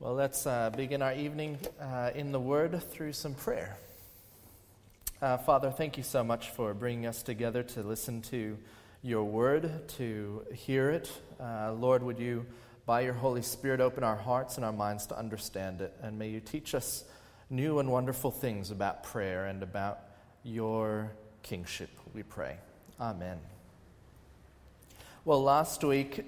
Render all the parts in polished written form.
Well, let's begin our evening in the Word through some prayer. Father, thank you so much for bringing us together to listen to your Word, to hear it. Lord, would you, by your Holy Spirit, open our hearts and our minds to understand it, and may you teach us new and wonderful things about prayer and about your kingship, we pray. Amen. Well, last week,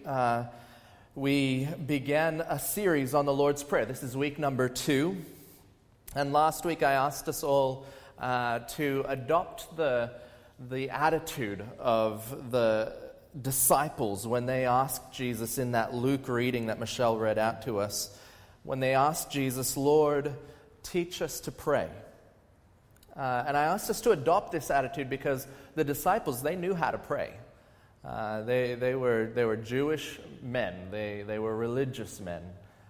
we began a series on the Lord's Prayer. This is week number 2. And last week I asked us all to adopt the attitude of the disciples when they asked Jesus in that Luke reading that Michelle read out to us. When they asked Jesus, Lord, teach us to pray. And I asked us to adopt this attitude because the disciples, they knew how to pray. They were Jewish men. They were religious men.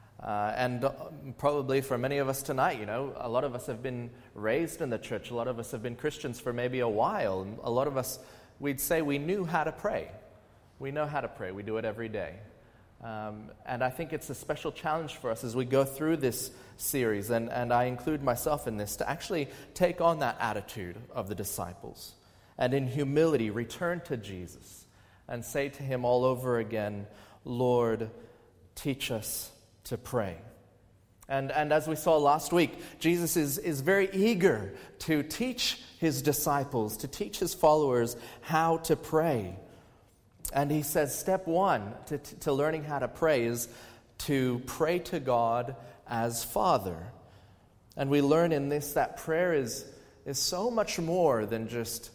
And probably for many of us tonight, a lot of us have been raised in the church. A lot of us have been Christians for maybe a while. And a lot of us, we'd say we knew how to pray. We know how to pray. We do it every day. And I think it's a special challenge for us as we go through this series, and I include myself in this, to actually take on that attitude of the disciples and in humility return to Jesus and say to him all over again, Lord, teach us to pray. And as we saw last week, Jesus is very eager to teach his disciples, to teach his followers how to pray. And he says step 1 to learning how to pray is to pray to God as Father. And we learn in this that prayer is so much more than just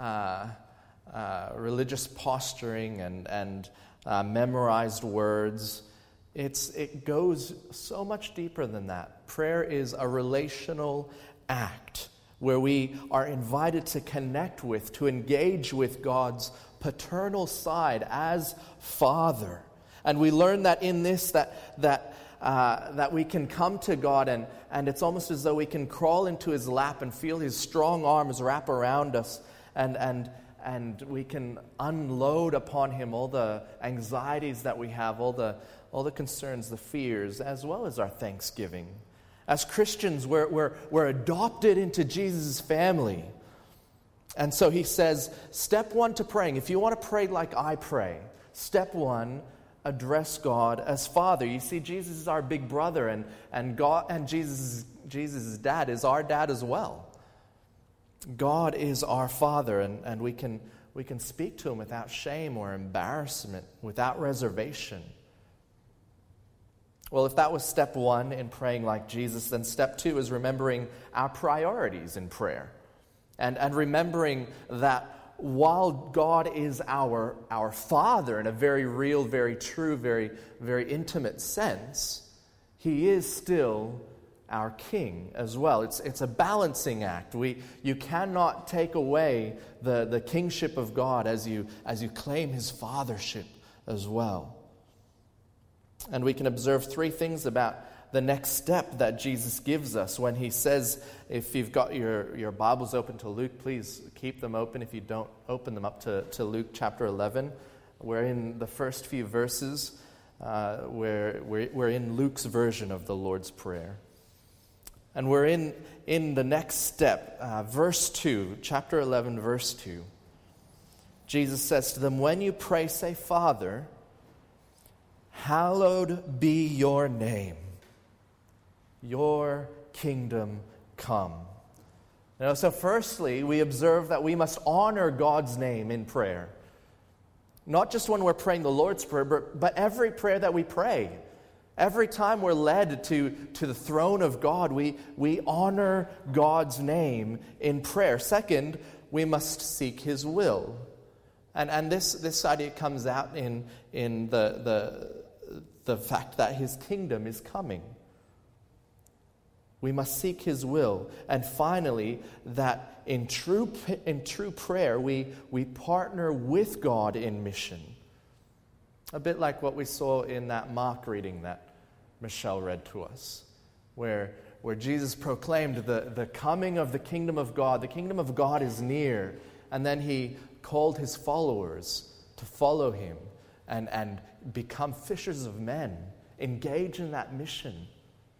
religious posturing and memorized words. It goes so much deeper than that. Prayer is a relational act where we are invited to connect with, to engage with God's paternal side as Father. And we learn that in this, that we can come to God and it's almost as though we can crawl into his lap and feel his strong arms wrap around us and we can unload upon him all the anxieties that we have, all the concerns, the fears, as well as our thanksgiving. As Christians, we're adopted into Jesus' family. And so he says, step 1 to praying, if you want to pray like I pray, step 1, address God as Father. You see, Jesus is our big brother, and God and Jesus' dad is our dad as well. God is our Father, and we can speak to him without shame or embarrassment, without reservation. Well, if that was step 1 in praying like Jesus, then step 2 is remembering our priorities in prayer. And remembering that while God is our Father in a very real, very true, very, very intimate sense, he is still our King as well. It's a balancing act. You cannot take away the kingship of God as you claim his fathership as well. And we can observe 3 things about the next step that Jesus gives us when he says, if you've got your Bibles open to Luke, please keep them open. If you don't, open them up to Luke chapter 11. We're in the first few verses where we're in Luke's version of the Lord's Prayer. And we're in the next step, verse 2, chapter 11, verse 2. Jesus says to them, when you pray, say, Father, hallowed be your name. Your kingdom come. So firstly, we observe that we must honor God's name in prayer. Not just when we're praying the Lord's Prayer, but every prayer that we pray. Every time we're led to the throne of God, we honor God's name in prayer. Second, we must seek his will. And this idea comes out in the fact that his kingdom is coming. We must seek his will. And finally, that in true prayer, we partner with God in mission. A bit like what we saw in that Mark reading that Michelle read to us, where Jesus proclaimed the coming of the kingdom of God. The kingdom of God is near. And then he called his followers to follow him and become fishers of men, engage in that mission.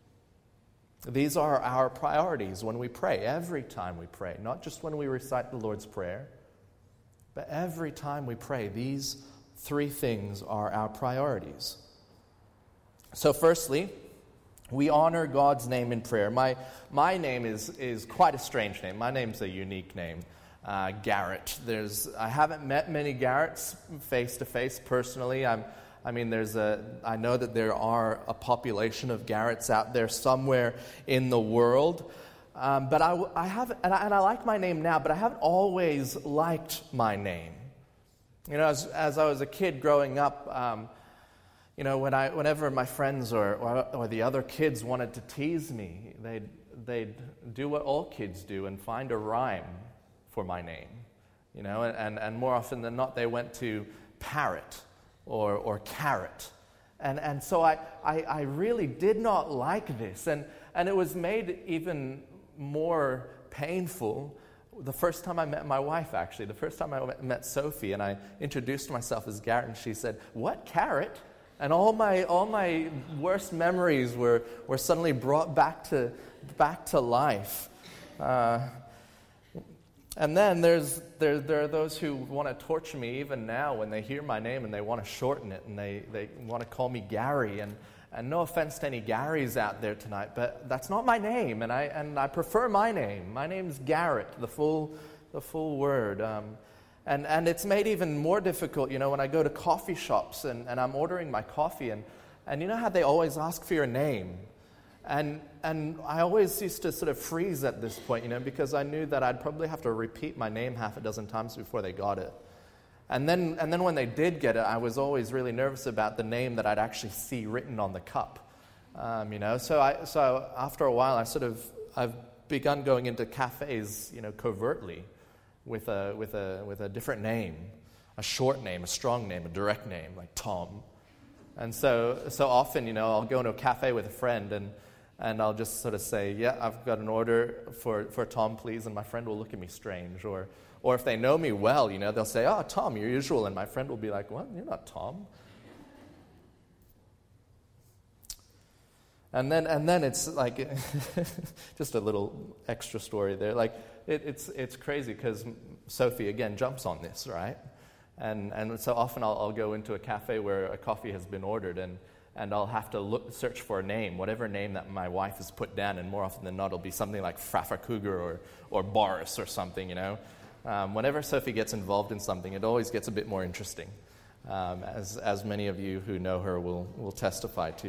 These are our priorities when we pray, every time we pray, not just when we recite the Lord's Prayer, but every time we pray. These three things are our priorities. So firstly, we honor God's name in prayer. My name is quite a strange name. My name's a unique name, Garrett. I haven't met many Garretts face to face personally. I know that there are a population of Garretts out there somewhere in the world, but I haven't, and I like my name now, but I haven't always liked my name. You know, as I was a kid growing up, whenever my friends or the other kids wanted to tease me, they'd do what all kids do and find a rhyme for my name. You know, and more often than not, they went to parrot or carrot. And so I really did not like this. And it was made even more painful the first time I met my wife, actually. The first time I met Sophie, and I introduced myself as Garrett, and she said, "What, carrot?" And all my worst memories were suddenly brought back to life. And then there are those who want to torture me even now when they hear my name and they want to shorten it and they want to call me Gary. And no offense to any Garys out there tonight, but that's not my name, and I prefer my name. My name's Garrett, the full word. And it's made even more difficult, you know, when I go to coffee shops and I'm ordering my coffee, and you know how they always ask for your name? And I always used to sort of freeze at this point, you know, because I knew that I'd probably have to repeat my name half a dozen times before they got it. And then when they did get it, I was always really nervous about the name that I'd actually see written on the cup. So after a while, I've begun going into cafes, you know, covertly, with a different name, a short name, a strong name, a direct name, like Tom. And so often, you know, I'll go into a cafe with a friend and I'll just sort of say, "Yeah, I've got an order for Tom, please," and my friend will look at me strange. Or if they know me well, you know, they'll say, "Oh, Tom, your usual," and my friend will be like, "What? You're not Tom." And then it's like just a little extra story there. Like it's crazy because Sophie again jumps on this, right? And so often I'll go into a cafe where a coffee has been ordered and I'll have to search for a name, whatever name that my wife has put down, and more often than not it'll be something like Fraffa Cougar or Boris or something, you know. Whenever Sophie gets involved in something, it always gets a bit more interesting, as many of you who know her will testify to.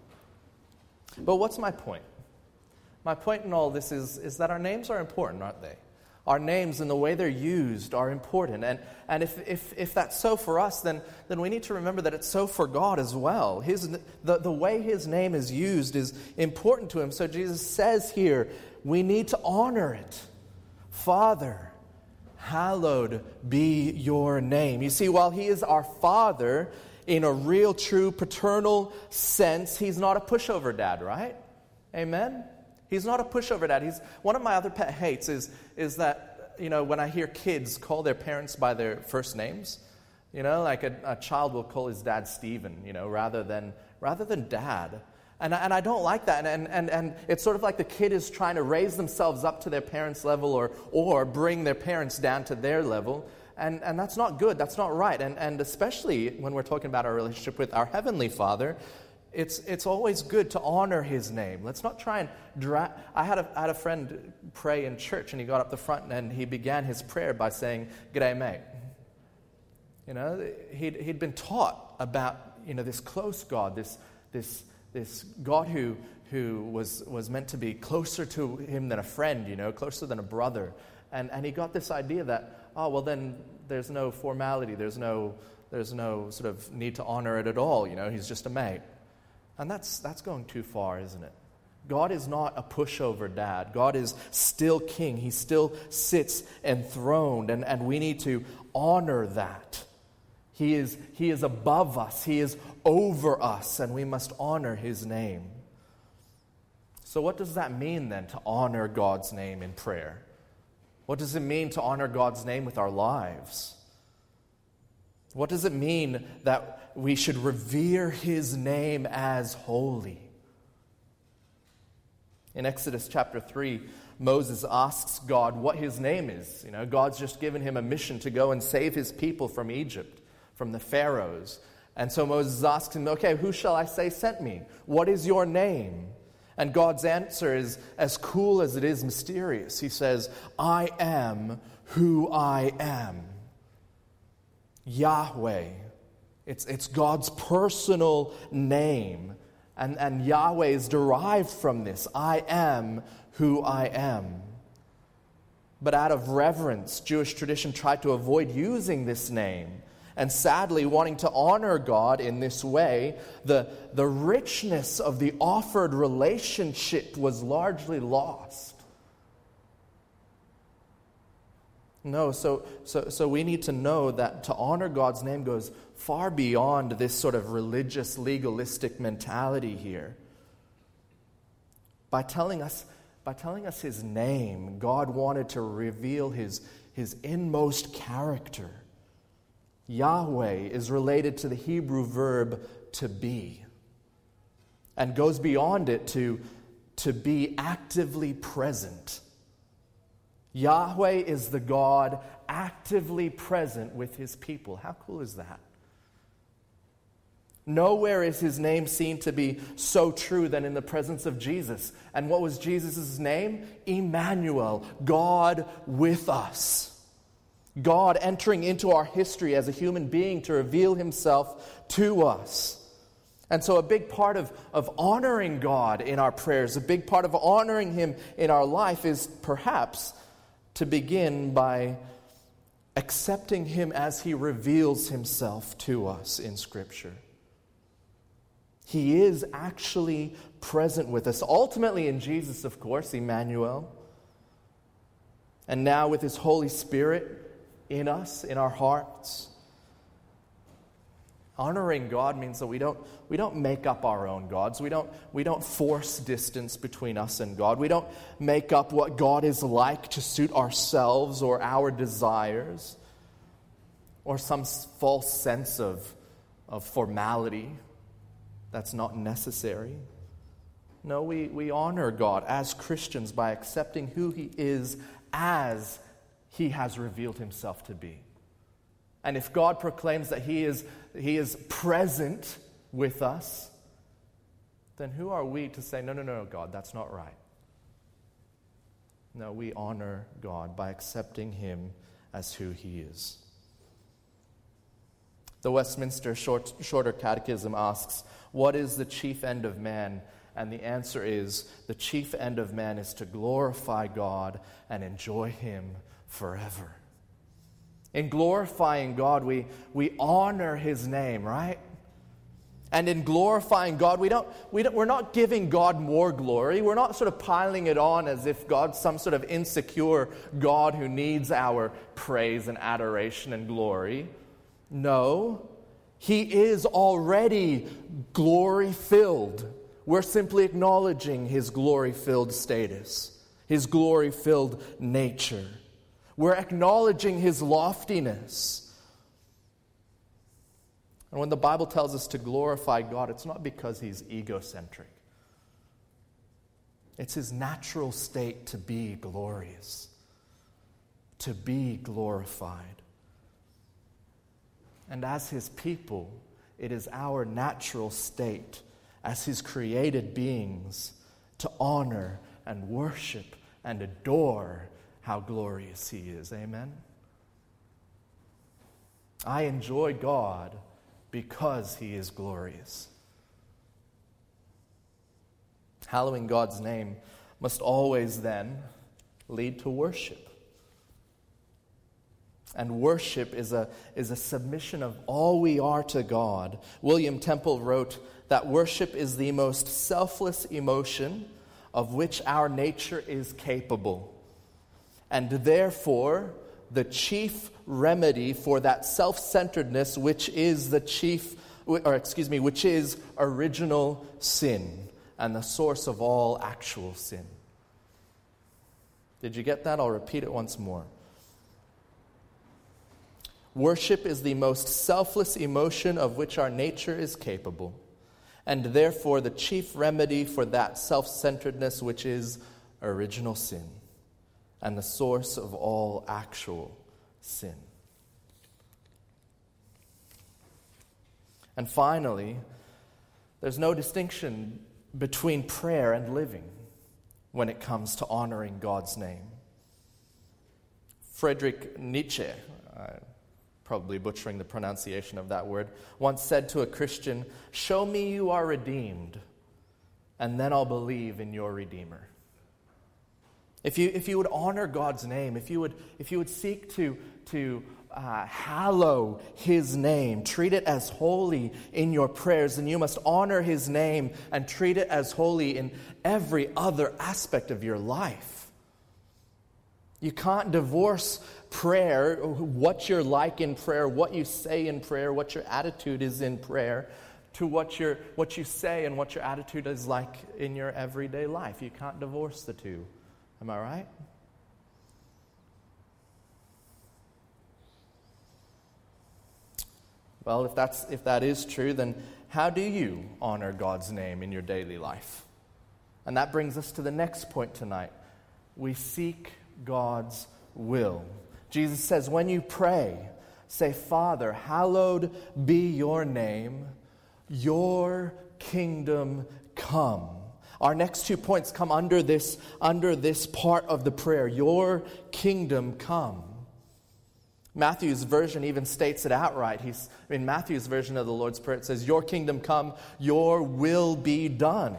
But what's my point? My point in all this is that our names are important, aren't they? Our names and the way they're used are important. And if that's so for us, then we need to remember that it's so for God as well. The way His name is used is important to Him. So Jesus says here, we need to honor it. Father, hallowed be your name. You see, while He is our Father, in a real, true, paternal sense, He's not a pushover dad, right? Amen? He's not a pushover dad. One of my other pet hates is that, you know, when I hear kids call their parents by their first names, you know, like a child will call his dad Stephen, you know, rather than dad. And I don't like that. And it's sort of like the kid is trying to raise themselves up to their parents' level or bring their parents down to their level. And that's not good. That's not right. And especially when we're talking about our relationship with our Heavenly Father, it's always good to honor His name. Let's not try and drag. I had a friend pray in church, and he got up the front and he began his prayer by saying, "G'day, mate." You know, he'd been taught about, you know, this close God, this God who was meant to be closer to him than a friend, you know, closer than a brother, and he got this idea that, oh well, then there's no formality, there's no sort of need to honor it at all, you know, he's just a mate. And that's going too far, isn't it? God is not a pushover dad. God is still king. He still sits enthroned, and we need to honor that. He is above us. He is over us, and we must honor His name. So what does that mean then, to honor God's name in prayer? What does it mean to honor God's name with our lives? What does it mean that we should revere His name as holy? In Exodus chapter 3, Moses asks God what his name is. God's just given him a mission to go and save his people from Egypt, from the pharaohs. And so Moses asks him, okay, who shall I say sent me? What is your name? And God's answer is as cool as it is mysterious. He says, I am who I am. Yahweh. It's God's personal name. And Yahweh is derived from this. I am who I am. But out of reverence, Jewish tradition tried to avoid using this name. And sadly, wanting to honor God in this way, the richness of the offered relationship was largely lost. No, so we need to know that to honor God's name goes far beyond this sort of religious, legalistic mentality here. By telling us his name, God wanted to reveal his inmost character. Yahweh is related to the Hebrew verb to be, and goes beyond it to be actively present. Yahweh is the God actively present with his people. How cool is that? Nowhere is his name seen to be so true than in the presence of Jesus. And what was Jesus' name? Emmanuel, God with us. God entering into our history as a human being to reveal himself to us. And so a big part of honoring God in our prayers, a big part of honoring him in our life is perhaps to begin by accepting him as he reveals himself to us in Scripture. He is actually present with us. Ultimately in Jesus, of course, Emmanuel. And now with his Holy Spirit in us, in our hearts. Honoring God means that we don't make up our own gods. We don't force distance between us and God. We don't make up what God is like to suit ourselves or our desires or some false sense of formality that's not necessary. No, we honor God as Christians by accepting who he is as he has revealed himself to be. And if God proclaims that he is present with us, then who are we to say, no, God, that's not right? No, we honor God by accepting him as who he is. The Westminster Shorter Catechism asks, what is the chief end of man? And the answer is, the chief end of man is to glorify God and enjoy him forever. In glorifying God, we honor his name, right? And in glorifying God, we're not giving God more glory. We're not sort of piling it on as if God's some sort of insecure God who needs our praise and adoration and glory. No, he is already glory-filled. We're simply acknowledging his glory-filled status, his glory-filled nature. We're acknowledging his loftiness. And when the Bible tells us to glorify God, it's not because he's egocentric. It's his natural state to be glorious, to be glorified. And as his people, it is our natural state as his created beings to honor and worship and adore how glorious he is. Amen? I enjoy God because he is glorious. Hallowing God's name must always then lead to worship. And worship is a submission of all we are to God. William Temple wrote that worship is the most selfless emotion of which our nature is capable. And therefore, the chief remedy for that self-centeredness, which is which is original sin and the source of all actual sin. Did you get that? I'll repeat it once more. Worship is the most selfless emotion of which our nature is capable. and therefore the chief remedy for that self-centeredness which is original sin and the source of all actual sin. And finally, there's no distinction between prayer and living when it comes to honoring God's name. Friedrich Nietzsche, probably butchering the pronunciation of that word, once said to a Christian, "Show me you are redeemed, and then I'll believe in your Redeemer." If you would honor God's name, if you would seek to hallow His name, treat it as holy in your prayers, then you must honor His name and treat it as holy in every other aspect of your life. You can't divorce prayer, what you're like in prayer, what you say in prayer, what your attitude is in prayer, to what you say and what your attitude is like in your everyday life. You can't divorce the two. Am I right? Well, if that is true, then how do you honor God's name in your daily life? And that brings us to the next point tonight. We seek God's will. Jesus says, when you pray, say, "Father, hallowed be your name, your kingdom come." Our next 2 points come under this part of the prayer, your kingdom come. Matthew's version even states it outright. In Matthew's version of the Lord's Prayer, it says, "Your kingdom come, your will be done."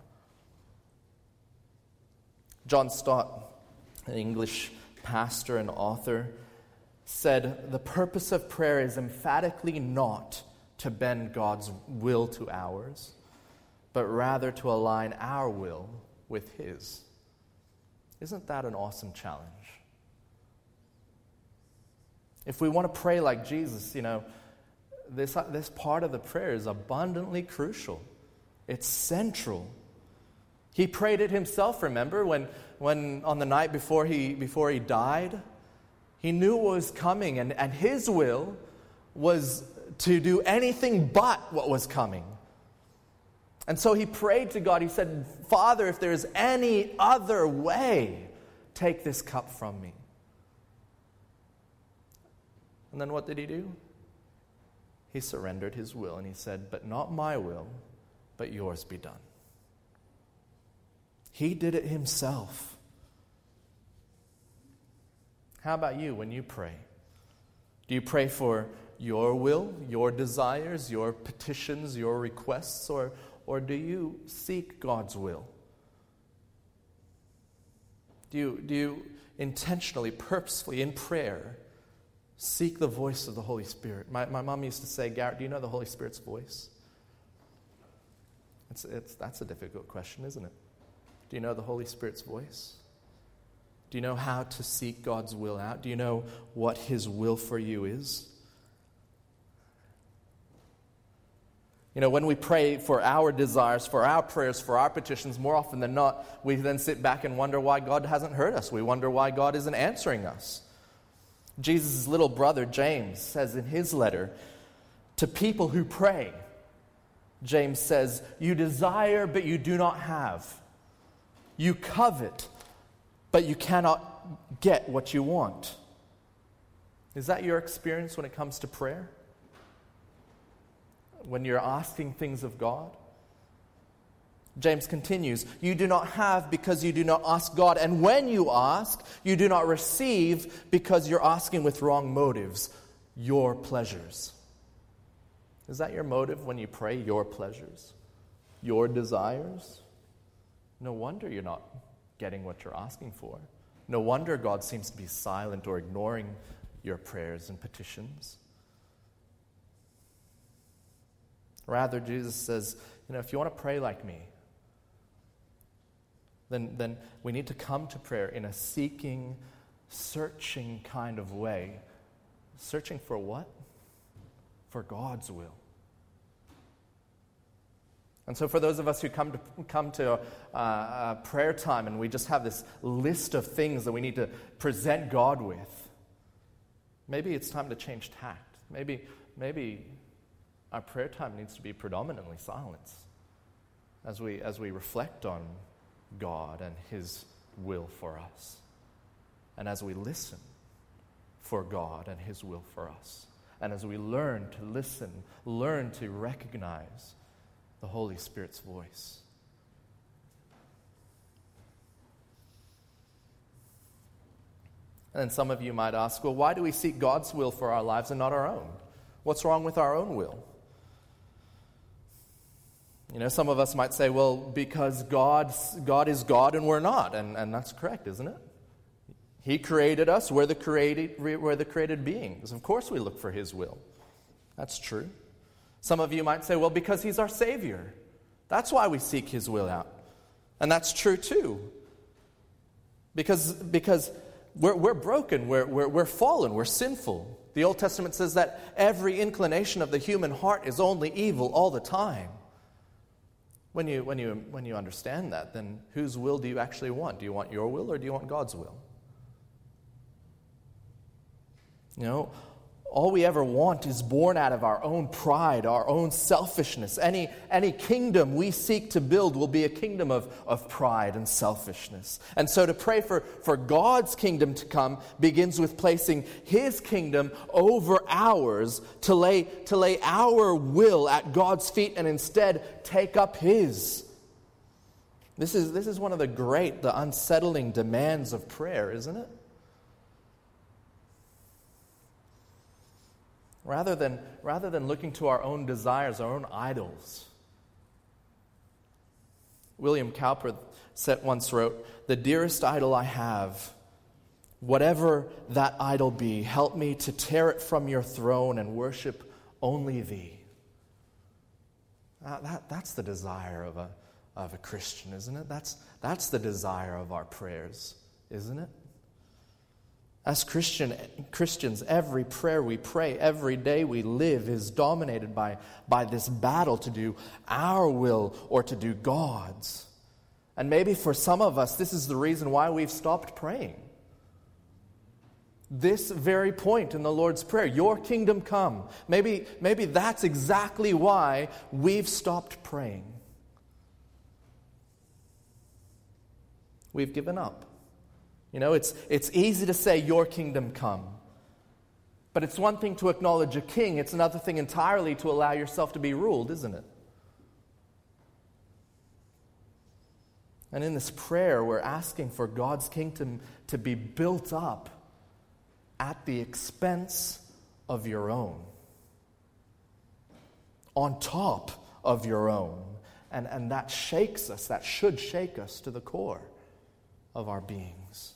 John Stott, an English pastor and author, said, "The purpose of prayer is emphatically not to bend God's will to ours, but rather to align our will with His." Isn't that an awesome challenge? If we want to pray like Jesus, this part of the prayer is abundantly crucial. It's central. He prayed it himself, remember, when on the night before he died, he knew what was coming, and his will was to do anything but what was coming. And so he prayed to God. He said, "Father, if there's any other way, take this cup from me." And then what did he do? He surrendered his will and he said, "But not my will, but yours be done." He did it himself. How about you when you pray? Do you pray for your will, your desires, your petitions, your requests, or do you seek God's will? Do you intentionally, purposefully, in prayer, seek the voice of the Holy Spirit? My mom used to say, "Garrett, do you know the Holy Spirit's voice?" That's a difficult question, isn't it? Do you know the Holy Spirit's voice? Do you know how to seek God's will out? Do you know what His will for you is? When we pray for our desires, for our prayers, for our petitions, more often than not, we then sit back and wonder why God hasn't heard us. We wonder why God isn't answering us. Jesus' little brother, James, says in his letter to people who pray, James says, "You desire, but you do not have. You covet, but you cannot get what you want." Is that your experience when it comes to prayer? When you're asking things of God? James continues, "You do not have because you do not ask God. And when you ask, you do not receive because you're asking with wrong motives, your pleasures." Is that your motive when you pray, your pleasures, your desires? No wonder you're not getting what you're asking for. No wonder God seems to be silent or ignoring your prayers and petitions. Rather, Jesus says, if you want to pray like me, then we need to come to prayer in a seeking, searching kind of way. Searching for what? For God's will. And so for those of us who come to a prayer time and we just have this list of things that we need to present God with, maybe it's time to change tact. Maybe our prayer time needs to be predominantly silence. as we reflect on God and His will for us, and as we listen for God and His will for us, and as we learn to listen, learn to recognize the Holy Spirit's voice. And then some of you might ask, well, why do we seek God's will for our lives and not our own? What's wrong with our own will? Some of us might say, well, because God is God and we're not. And that's correct, isn't it? He created us. We're the created beings. Of course we look for His will. That's true. Some of you might say, well, because He's our Savior. That's why we seek His will out. And that's true too. Because we're broken, we're fallen, we're sinful. The Old Testament says that every inclination of the human heart is only evil all the time. When you understand that, then whose will do you actually want? Do you want your will or do you want God's will? All we ever want is born out of our own pride, our own selfishness. Any kingdom we seek to build will be a kingdom of pride and selfishness. And so to pray for God's kingdom to come begins with placing His kingdom over ours, to lay our will at God's feet and instead take up His. This is one of the unsettling demands of prayer, isn't it? Rather than looking to our own desires, our own idols. William Cowper once wrote, "The dearest idol I have, whatever that idol be, help me to tear it from your throne and worship only Thee." That's the desire of a Christian, isn't it? That's the desire of our prayers, isn't it? As Christians, every prayer we pray, every day we live is dominated by this battle to do our will or to do God's. And maybe for some of us, this is the reason why we've stopped praying. This very point in the Lord's Prayer, your kingdom come. Maybe that's exactly why we've stopped praying. We've given up. It's easy to say, your kingdom come. But it's one thing to acknowledge a king. It's another thing entirely to allow yourself to be ruled, isn't it? And in this prayer, we're asking for God's kingdom to be built up at the expense of your own. On top of your own. And that shakes us, that should shake us to the core of our beings.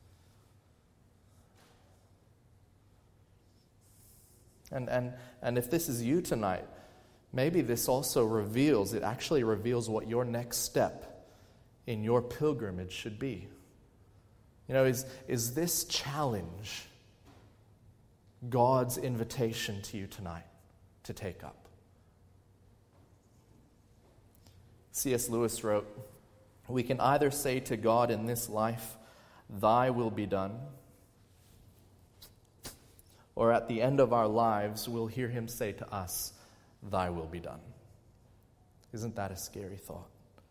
And if this is you tonight, maybe this also actually reveals what your next step in your pilgrimage should be. Is this challenge God's invitation to you tonight to take up? C.S. Lewis wrote, "We can either say to God in this life, 'Thy will be done,' or at the end of our lives, we'll hear Him say to us, 'Thy will be done.'" Isn't that a scary thought?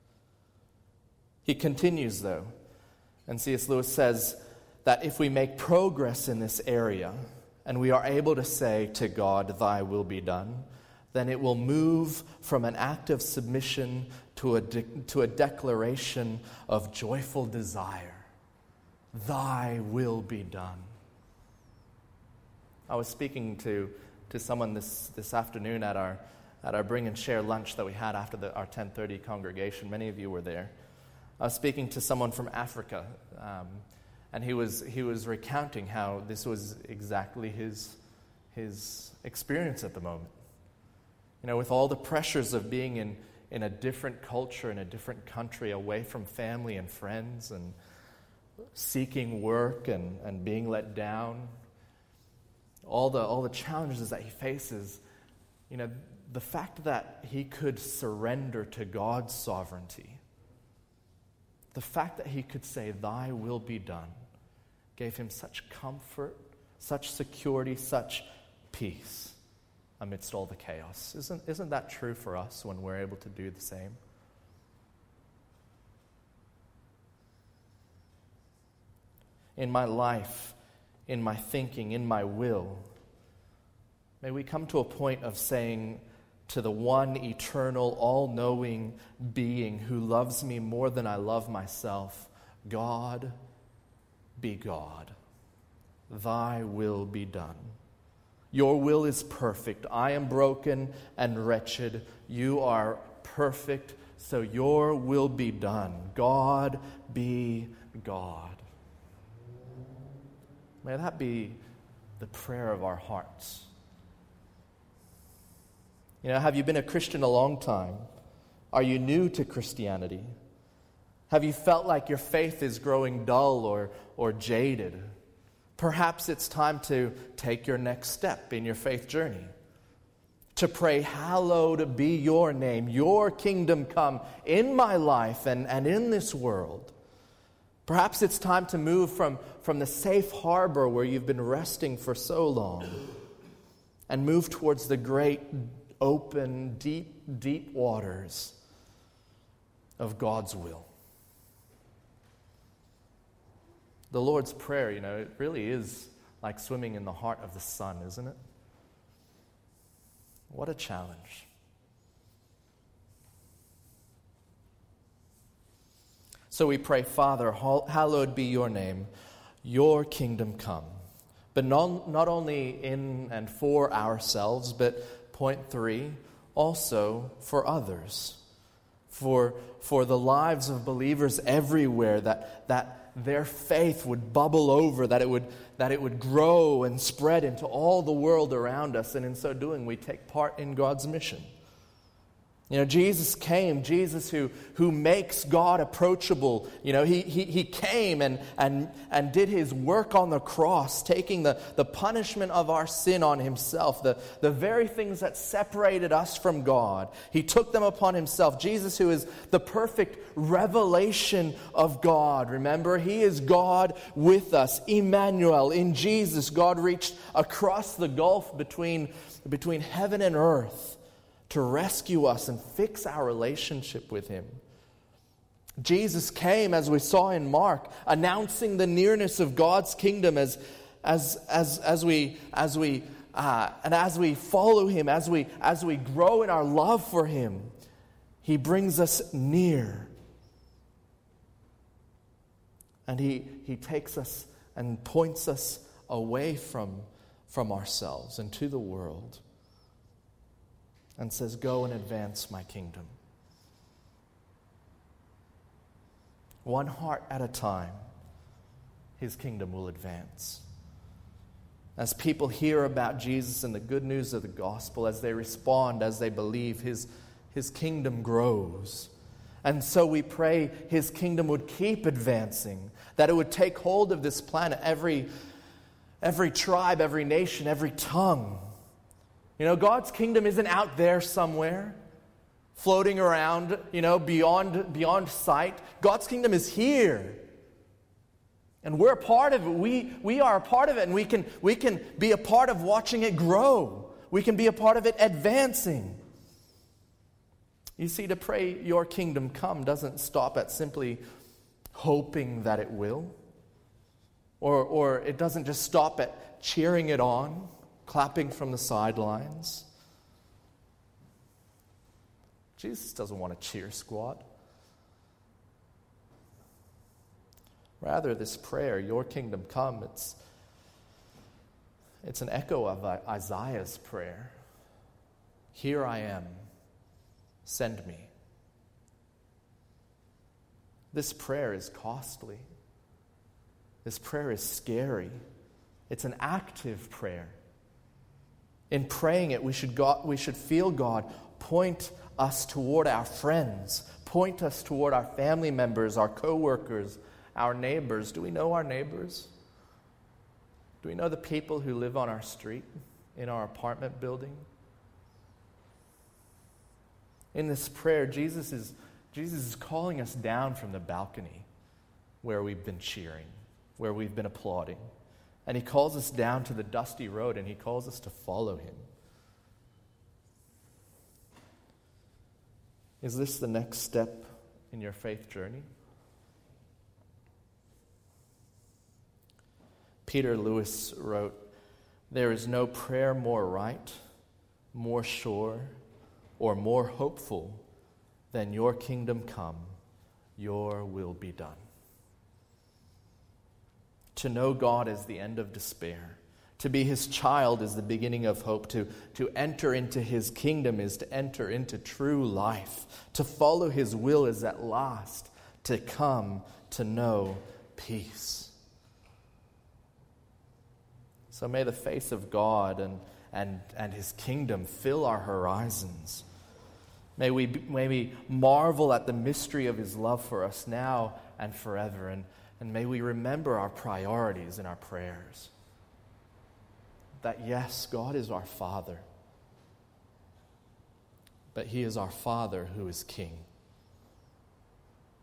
He continues, though, and C.S. Lewis says that if we make progress in this area, and we are able to say to God, "Thy will be done," then it will move from an act of submission to a declaration of joyful desire. Thy will be done. I was speaking to someone this afternoon at our Bring and Share lunch that we had after our 10:30 congregation. Many of you were there. I was speaking to someone from Africa, and he was recounting how this was exactly his experience at the moment. With all the pressures of being in a different culture, in a different country, away from family and friends, and seeking work and being let down. All the challenges that he faces, the fact that he could surrender to God's sovereignty, the fact that he could say, "Thy will be done," gave him such comfort, such security, such peace amidst all the chaos. Isn't that true for us when we're able to do the same? in my life, in my thinking, in my will. May we come to a point of saying to the one eternal, all-knowing being who loves me more than I love myself, God, be God. Thy will be done. Your will is perfect. I am broken and wretched. You are perfect, so your will be done. God be God. May that be the prayer of our hearts. Have you been a Christian a long time? Are you new to Christianity? Have you felt like your faith is growing dull or jaded? Perhaps it's time to take your next step in your faith journey. To pray, hallowed be your name, your kingdom come in my life and in this world. Perhaps it's time to move from the safe harbor where you've been resting for so long and move towards the great, open, deep waters of God's will. The Lord's Prayer, it really is like swimming in the heart of the sun, isn't it? What a challenge. So we pray, Father, hallowed be your name, your kingdom come. But not only in and for ourselves, but point 3, also for others. For the lives of believers everywhere, that their faith would bubble over, that it would grow and spread into all the world around us, and in so doing we take part in God's mission. Jesus came, Jesus who makes God approachable. He came and did his work on the cross, taking the punishment of our sin on himself, the very things that separated us from God. He took them upon himself. Jesus, who is the perfect revelation of God. Remember, he is God with us. Emmanuel, in Jesus, God reached across the gulf between heaven and earth to rescue us and fix our relationship with him. Jesus came, as we saw in Mark, announcing the nearness of God's kingdom as we follow him, as we grow in our love for him. He brings us near. And he takes us and points us away from ourselves and to the world, and says, go and advance my kingdom. One heart at a time, his kingdom will advance. As people hear about Jesus and the good news of the gospel, as they respond, as they believe, his kingdom grows. And so we pray his kingdom would keep advancing, that it would take hold of this planet, every tribe, every nation, every tongue. God's kingdom isn't out there somewhere, floating around, beyond sight. God's kingdom is here. And we're a part of it. We are a part of it, and we can be a part of watching it grow. We can be a part of it advancing. You see, to pray your kingdom come doesn't stop at simply hoping that it will. Or it doesn't just stop at cheering it on, clapping from the sidelines. Jesus doesn't want a cheer squad. Rather, this prayer, your kingdom come, it's an echo of Isaiah's prayer. Here I am, send me. This prayer is costly. This prayer is scary. It's an active prayer. In praying it, we should feel God point us toward our friends, point us toward our family members, our co-workers, our neighbors. Do we know our neighbors? Do we know the people who live on our street, in our apartment building? In this prayer, Jesus is calling us down from the balcony where we've been cheering, where we've been applauding. And he calls us down to the dusty road, and he calls us to follow him. Is this the next step in your faith journey? Peter Lewis wrote, "There is no prayer more right, more sure, or more hopeful than your kingdom come, your will be done." To know God is the end of despair. To be his child is the beginning of hope. To enter into his kingdom is to enter into true life. To follow his will is at last to come to know peace. So may the face of God and his kingdom fill our horizons. May we marvel at the mystery of his love for us now and forever. And may we remember our priorities in our prayers. That yes, God is our Father, but he is our Father who is King.